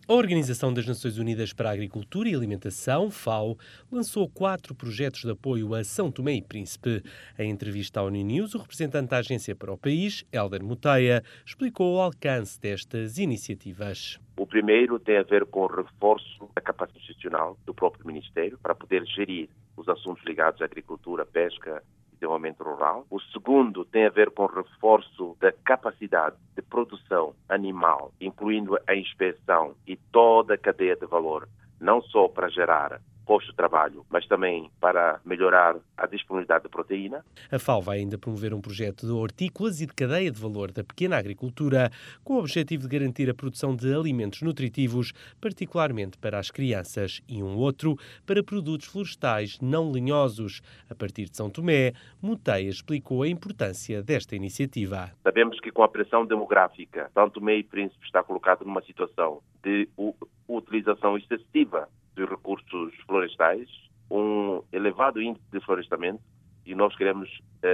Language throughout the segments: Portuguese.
A Organização das Nações Unidas para a Agricultura e Alimentação, FAO, lançou 4 projetos de apoio a São Tomé e Príncipe. Em entrevista à ONU News, o representante da agência para o país, Hélder Muteia, explicou o alcance destas iniciativas. O primeiro tem a ver com o reforço da capacidade institucional do próprio Ministério para poder gerir os assuntos ligados à agricultura, pesca e desenvolvimento rural. O segundo tem a ver com o reforço da capacidade de produção animal, incluindo a inspeção e toda a cadeia de valor, não só para gerar postos de trabalho, mas também para melhorar a disponibilidade de proteína. A FAO vai ainda promover um projeto de hortícolas e de cadeia de valor da pequena agricultura, com o objetivo de garantir a produção de alimentos nutritivos, particularmente para as crianças, e um outro para produtos florestais não lenhosos. A partir de São Tomé, Muteia explicou a importância desta iniciativa. Sabemos que com a pressão demográfica, São Tomé e Príncipe está colocado numa situação de utilização excessiva dos recursos florestais, um elevado índice de florestamento, e nós queremos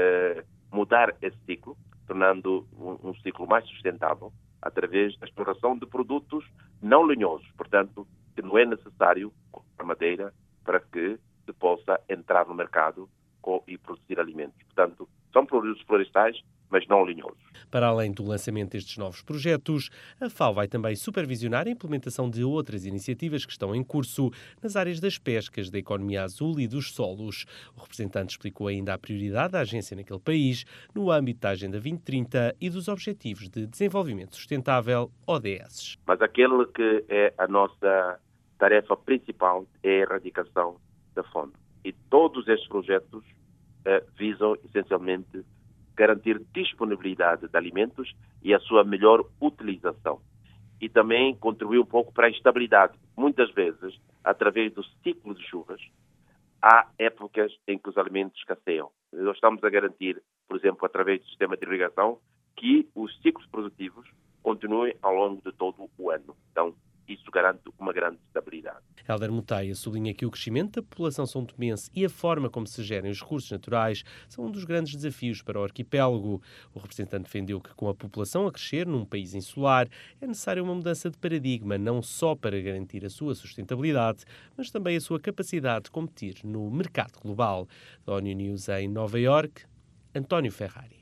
mudar esse ciclo, tornando um ciclo mais sustentável através da exploração de produtos não lenhosos, portanto, que não é necessário a madeira para que se possa entrar no mercado e produzir alimentos. Portanto, são produtos florestais, mas não lenhosos. Para além do lançamento destes novos projetos, a FAO vai também supervisionar a implementação de outras iniciativas que estão em curso nas áreas das pescas, da economia azul e dos solos. O representante explicou ainda a prioridade da agência naquele país no âmbito da Agenda 2030 e dos Objetivos de Desenvolvimento Sustentável, ODS. Mas aquele que é a nossa tarefa principal é a erradicação da fome. E todos estes projetos visam, essencialmente, garantir disponibilidade de alimentos e a sua melhor utilização. E também contribuir um pouco para a estabilidade. Muitas vezes, através do ciclo de chuvas, há épocas em que os alimentos escasseiam. Nós estamos a garantir, por exemplo, através do sistema de irrigação, que os ciclos produtivos continuem ao longo de todo o ano. Então, isso garante uma grande estabilidade. Hélder Muteia sublinha que o crescimento da população são-tomense e a forma como se gerem os recursos naturais são um dos grandes desafios para o arquipélago. O representante defendeu que, com a população a crescer num país insular, é necessária uma mudança de paradigma, não só para garantir a sua sustentabilidade, mas também a sua capacidade de competir no mercado global. Da ONU News em Nova Iorque, António Ferrari.